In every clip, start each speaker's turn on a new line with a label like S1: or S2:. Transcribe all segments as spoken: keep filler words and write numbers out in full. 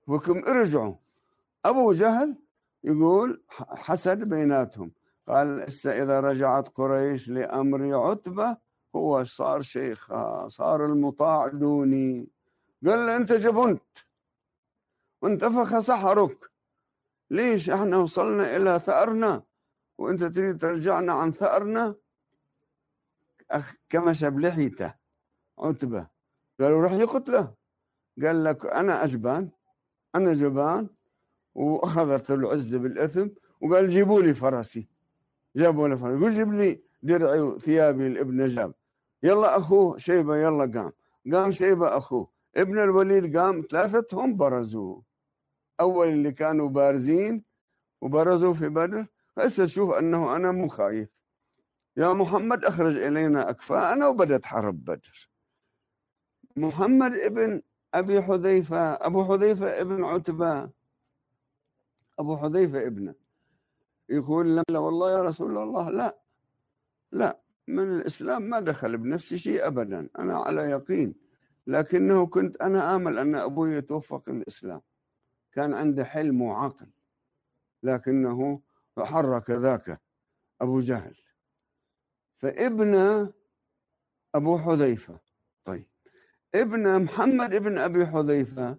S1: وكم ارجعوا. أبو جهل يقول حسد بيناتهم، قال هسه إذا رجعت قريش لأمر عتبة هو صار شيخ، صار المطاع دوني. قال له أنت جبنت وانتفخ سحرك، ليش احنا وصلنا إلى ثأرنا وانت تريد ترجعنا عن ثأرنا؟ أخ كمش بلحيته عتبة، قالوا روح يقتله. قال لك أنا أجبان، أنا جبان، وأخذت العزة بالإثم، وقال جيبوا لي فرسي. جابوا له فرسي، يقول جيب لي درعي وثيابي. الابن جاب، يلا أخوه شيبة يلا قام، قام شيبة أخوه، ابن الوليد قام، ثلاثتهم برزوا. أول اللي كانوا بارزين وبرزوا في بدر، هسه تشوف أنه أنا مو خايف، يا محمد أخرج إلينا أكفاءنا، وبدت حرب بدر. محمد ابن أبي حذيفة، أبو حذيفة ابن عتبة، أبو حذيفة ابنه، يقول لا والله يا رسول الله، لا لا من الإسلام ما دخل بنفسي شيء أبدا، أنا على يقين، لكنه كنت أنا آمل أن أبوي يتوفق الإسلام، كان عنده حلم وعقل، لكنه حرك ذاك أبو جهل. فابن أبو حذيفة، طيب ابن محمد ابن أبي حذيفة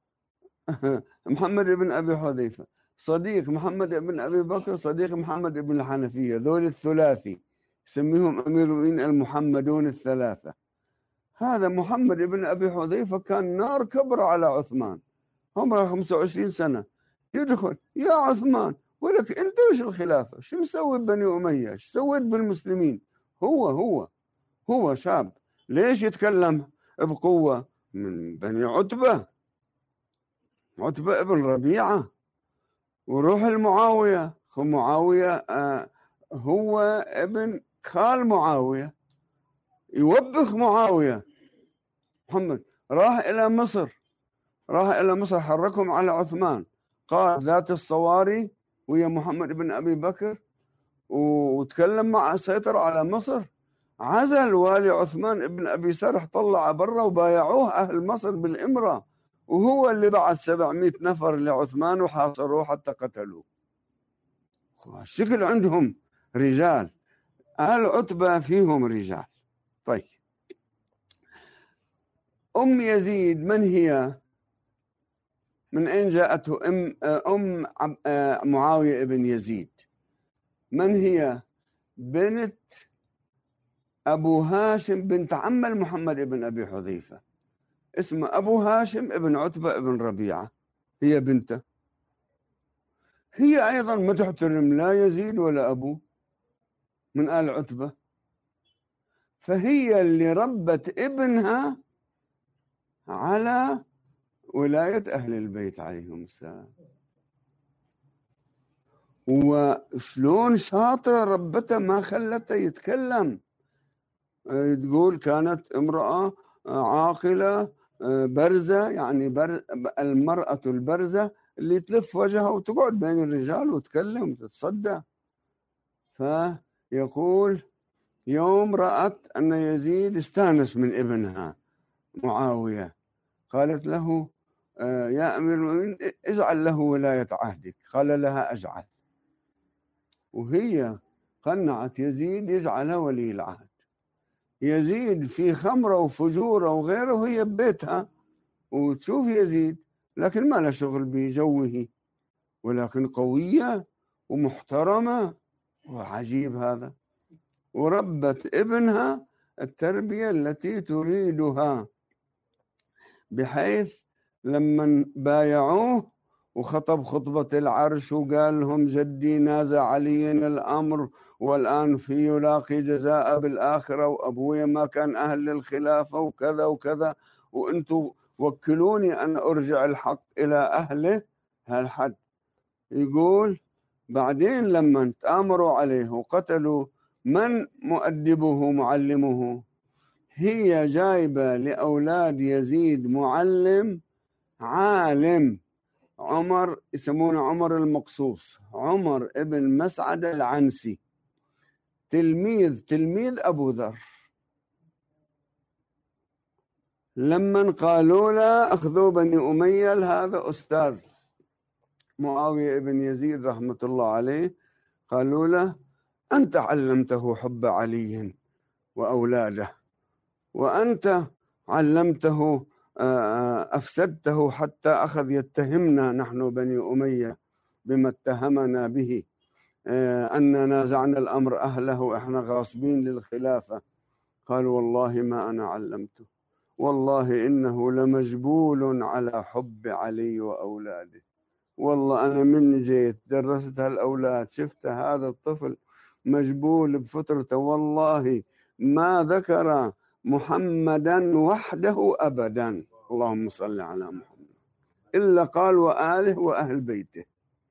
S1: محمد ابن أبي حذيفة صديق محمد ابن أبي بكر، صديق محمد ابن الحنفية، ذول الثلاثي يسميهم أمير المؤمنين المحمدون الثلاثة. هذا محمد ابن أبي حذيفة كان نار كبر على عثمان، عمره خمسة وعشرين سنة، يدخل يا عثمان ولك أنت وش الخلافة، شو مسوي بني أمية، شو سويت بالمسلمين؟ هو هو هو شاب، ليش يتكلم بقوة؟ من بني عتبة، عتبة ابن ربيعة، وروح المعاوية، خو معاوية آه هو ابن خال معاوية، يوبخ معاوية. محمد راح إلى مصر، راح إلى مصر حركهم على عثمان، قال ذات الصواري ويا محمد بن أبي بكر، وتكلم مع سيطر على مصر، عزل والي عثمان ابن أبي سرح، طلع برا وبايعوه أهل مصر بالإمرة، وهو اللي بعت سبعمائة نفر لعثمان وحاصروه حتى قتلوه. الشكل عندهم رجال، آل عتبة فيهم رجال. طيب أم يزيد من هي؟ من أين جاءته أم, أم معاوية ابن يزيد؟ من هي؟ بنت أبو هاشم بنت عم محمد ابن أبي حذيفة، اسمه أبو هاشم ابن عتبة ابن ربيعة، هي بنته. هي أيضا ما تحترم لا يزيد ولا أبوه، من آل عتبة، فهي اللي ربت ابنها على ولاية أهل البيت عليهم السلام. وشلون شاطر ربته، ما خلته يتكلم. تقول كانت امرأة عاقلة برزة، يعني بر المرأة البرزة اللي تلف وجهها وتقعد بين الرجال وتكلم وتتصدى. فيقول يوم رأت أن يزيد استانس من ابنها معاوية، قالت له يا أمير المؤمنين اجعل له ولاية عهدك، قال لها أجعل، وهي قنعت يزيد يجعلها ولي العهد. يزيد في خمرة وفجورة وغيره وهي ببيتها وتشوف يزيد، لكن ما له شغل بجوه، ولكن قوية ومحترمة وعجيب هذا، وربت ابنها التربية التي تريدها، بحيث لما بايعوه وخطب خطبة العرش وقال لهم جدي نازع علي الأمر والآن في يلاقي جزاء بالآخرة، وأبوي ما كان أهل للخلافة وكذا وكذا، وأنتم وكلوني أن أرجع الحق إلى أهله، هالحد. يقول بعدين لما تآمروا عليه وقتلوا من مؤدبه معلمه، هي جايبة لأولاد يزيد معلم عالم، عمر يسمونه عمر المقصوص، عمر ابن مسعد العنسي، تلميذ تلميذ أبو ذر. لما قالوا له أخذوا بني أمية هذا أستاذ معاوية بن يزيد رحمة الله عليه، قالوا له أنت علمته حب علي وأولاده، وأنت علمته أفسدته حتى أخذ يتهمنا نحن بني أمية بما اتهمنا به، أننا نازعنا الأمر أهله وإحنا غاصبين للخلافة. قال والله ما أنا علمته، والله إنه لمجبول على حب علي وأولاده. والله أنا من جيت درست هالأولاد شفت هذا الطفل مجبول بفطرته، والله ما ذكر محمدا وحده أبدا، اللهم صل على محمد، إلا قال وآله وأهل بيته،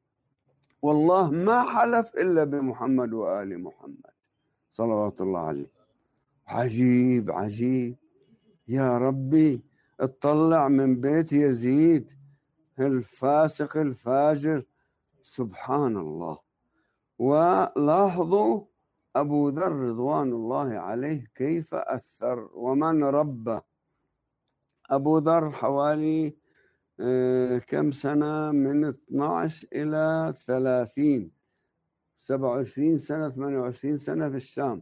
S1: والله ما حلف إلا بمحمد وآل محمد صلوات الله عليه. عجيب عجيب يا ربي، اطلع من بيت يزيد الفاسق الفاجر، سبحان الله. ولاحظوا أبو ذر رضوان الله عليه كيف أثر ومن ربى. أبو ذر حوالي كم سنة، من اثنعش إلى ثلاثين، سبعة وعشرين سنة ثمانية وعشرين سنة في الشام،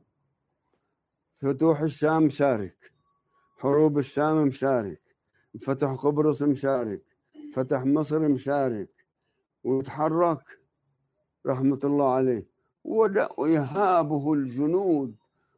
S1: فتوح الشام مشارك، حروب الشام مشارك، فتح قبرص مشارك، فتح مصر مشارك، ويتحرك رحمة الله عليه، ويهابه الجنود،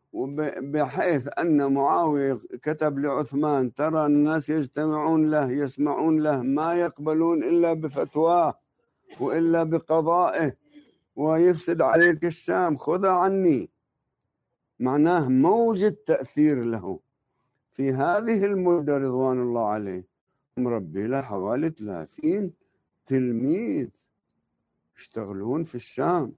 S1: بحيث أن معاوية كتب لعثمان ترى الناس يجتمعون له يسمعون له ما يقبلون إلا بفتواه وإلا بقضائه، ويفسد عليك الشام، خذ عني. معناه موجة تأثير له في هذه المدة رضوان الله عليه، مربي له حوالي ثلاثين تلميذ يشتغلون في الشام.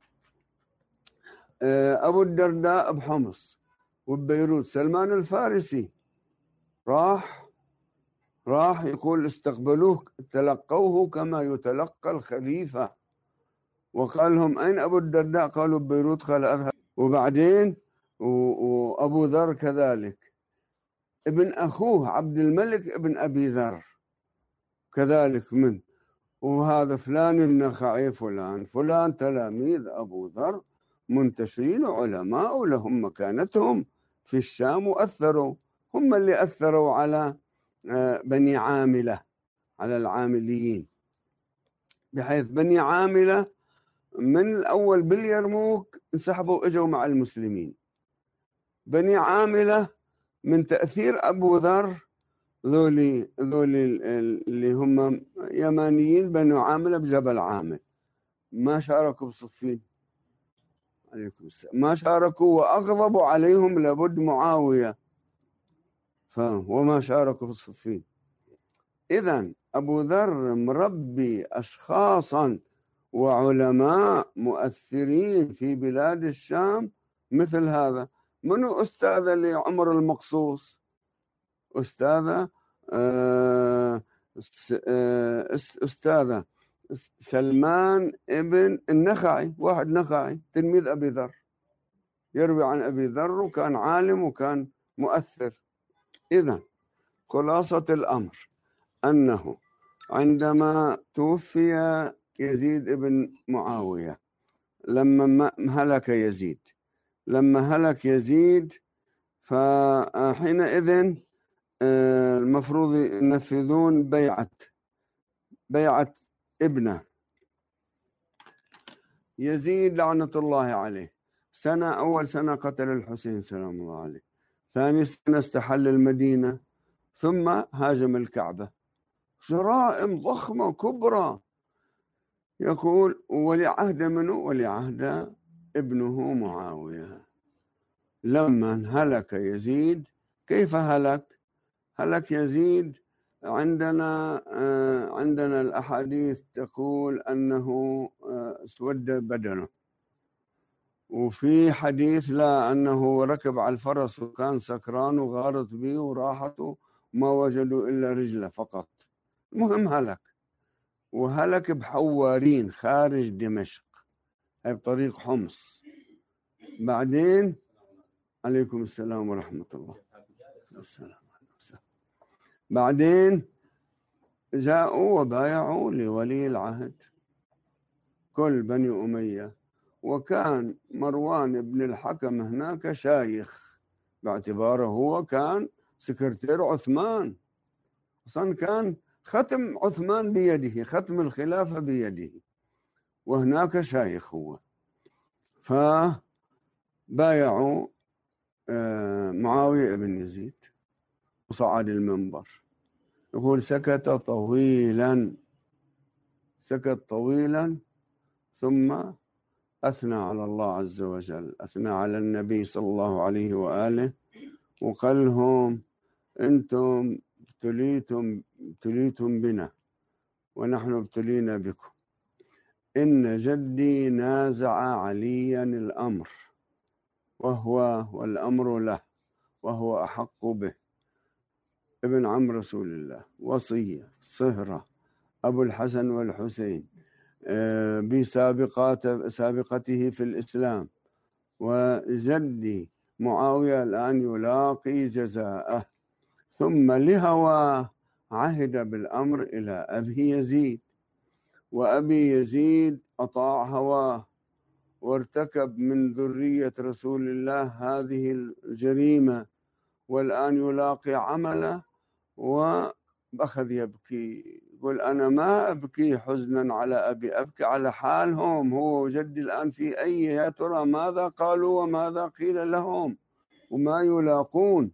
S1: أبو الدرداء بحمص وببيروت، سلمان الفارسي راح راح يقول استقبلوه تلقوه كما يتلقى الخليفة، وقال لهم أين أبو الدرداء؟ قالوا ببيروت. قال أذهب. وبعدين وأبو ذر كذلك، ابن أخوه عبد الملك ابن أبي ذر كذلك من، وهذا فلان النخعي فلان فلان، تلاميذ أبو ذر منتشرين علماء لهم مكانتهم في الشام، وأثروا، هم اللي أثروا على بني عاملة، على العامليين، بحيث بني عاملة من الأول باليرموك انسحبوا اجوا مع المسلمين. بني عاملة من تأثير أبو ذر، ذولي ذولي اللي هم يمانيين بنو عاملة بجبل عامل، ما شاركوا بصفين عليكم السلام، ما شاركوا وأغضبوا عليهم لابد معاوية، وما شاركوا في الصفين. إذن أبو ذر مربي أشخاصا وعلماء مؤثرين في بلاد الشام مثل هذا. منو أستاذة لعمر المقصوص؟ أستاذة أستاذة سلمان ابن النخعي، واحد نخعي تلميذ أبي ذر، يروي عن أبي ذر، وكان عالم وكان مؤثر. إذن خلاصة الأمر أنه عندما توفي يزيد بن معاوية، لما هلك يزيد لما هلك يزيد فحينئذ المفروض ينفذون بيعة بيعة ابنه يزيد لعنة الله عليه. سنة أول سنة قتل الحسين سلام الله عليه، ثاني سنة استحل المدينة، ثم هاجم الكعبة، جرائم ضخمة كبرى. يقول ولي عهد منه؟ ولي عهد ابنه معاوية. لما هلك يزيد، كيف هلك؟ هلك يزيد عندنا عندنا الأحاديث تقول أنه اسود بدنه، وفي حديث لا أنه ركب على الفرس وكان سكران وغارت به وراحته ما وجدوا إلا رجله فقط. المهم هلك، وهلك بحوارين خارج دمشق، هي بطريق حمص. بعدين عليكم السلام ورحمة الله. السلام. بعدين جاءوا وبايعوا لولي العهد كل بني أمية، وكان مروان بن الحكم هناك شايخ باعتباره هو كان سكرتير عثمان، أصلا كان ختم عثمان بيده، ختم الخلافة بيده، وهناك شايخ هو. فبايعوا معاوية بن يزيد وصعد المنبر. يقول سكت طويلا، سكت طويلا، ثم أثنى على الله عز وجل، أثنى على النبي صلى الله عليه وآله، وقال لهم أنتم ابتليتم ابتليتم بنا ونحن ابتلينا بكم. إن جدي نازع عليا الأمر وهو والأمر له وهو أحق به، ابن عم رسول الله، وصية صهرة، أبو الحسن والحسين، بسابقات سابقته في الإسلام، وجدي معاوية الآن يلاقي جزاءه. ثم لهوى عهد بالأمر إلى أبي يزيد، وأبي يزيد أطاع هواه وارتكب من ذرية رسول الله هذه الجريمة، والآن يلاقي عمله وأخذ يبكي، يقول أنا ما أبكي حزنا على أبي، أبكي على حالهم، هو وجدي الآن في أي، يا ترى ماذا قالوا وماذا قيل لهم وما يلاقون.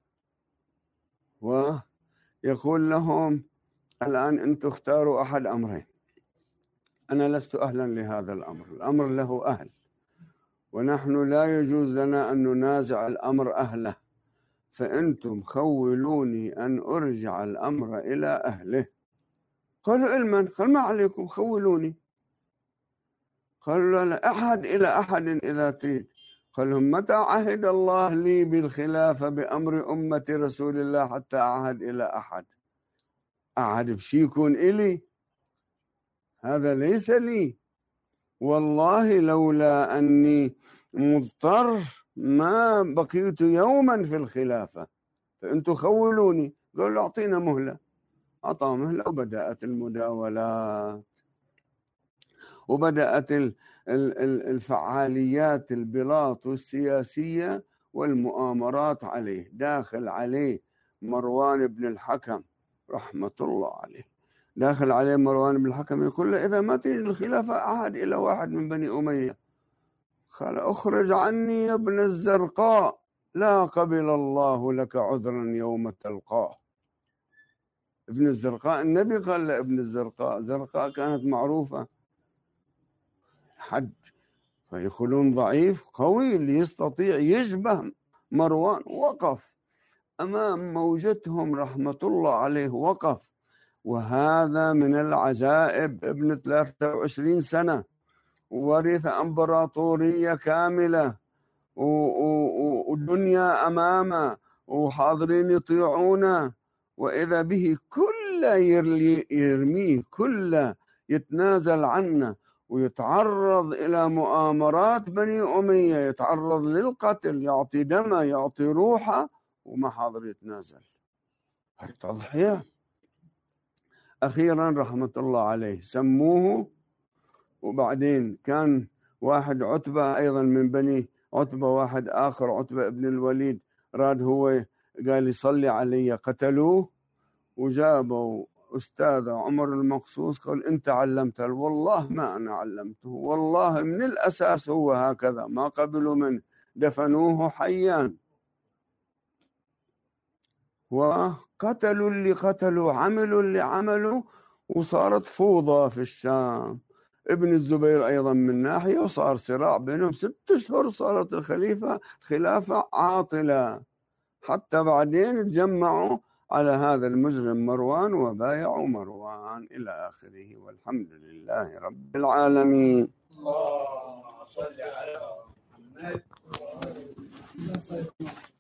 S1: ويقول لهم الآن أنتم اختاروا أحد أمرين، أنا لست أهلا لهذا الأمر، الأمر له أهل، ونحن لا يجوز لنا أن ننازع الأمر أهله، فأنتم خولوني أن أرجع الأمر إلى أهله. قالوا إلمن؟ قال ما عليكم، خولوني. قالوا لا لا، أحد إلى أحد إذا تريد. قال لهم متى عهد الله لي بالخلافة بأمر أمة رسول الله حتى أعهد إلى أحد؟ أعهد بشي يكون إلي؟ هذا ليس لي، والله لولا أني مضطر ما بقيت يوما في الخلافة، فأنتم خولوني. قالوا أعطينا مهلة، أعطى مهلة، وبدأت المداولات، وبدأت الفعاليات البلاط السياسية والمؤامرات عليه. داخل عليه مروان بن الحكم رحمة الله عليه، داخل عليه مروان بن الحكم يقول له إذا ما تريد الخلافة أعهد إلى واحد من بني أمية. قال أخرج عني يا ابن الزرقاء، لا قبل الله لك عذرا يوم تلقاه. ابن الزرقاء، النبي قال لابن الزرقاء، زرقاء كانت معروفة حد، فيقولون ضعيف قوي اللي يستطيع يشبه مروان. وقف أمام موجتهم رحمة الله عليه، وقف. وهذا من العجائب، ابن ثلاثة وعشرين سنة ورث امبراطورية كاملة والدنيا أمامه وحاضرين يطيعونه، وإذا به كل يرميه، كل يتنازل عنه ويتعرض إلى مؤامرات بني أمية، يتعرض للقتل، يعطي دمه، يعطي روحه، وما حاضر يتنازل. هي تضحية. أخيرا رحمة الله عليه سموه. وبعدين كان واحد عتبة أيضا من بني عتبة، واحد آخر عتبة ابن الوليد، راد هو قال يصلي علي، قتلوه. وجابوا أستاذ عمر المقصوص، قال أنت علمته؟ والله ما أنا علمته، والله من الأساس هو هكذا، ما قبلوا منه، دفنوه حيا. وقتلوا اللي قتلوا، عملوا اللي عملوا، وصارت فوضى في الشام. ابن الزبير أيضا من ناحية، وصار صراع بينهم ست أشهر، صارت الخليفة خلافة عاطلة، حتى بعدين تجمعوا على هذا المجرم مروان وبايعوا مروان إلى آخره، والحمد لله رب العالمين.
S2: اللهم صل على محمد.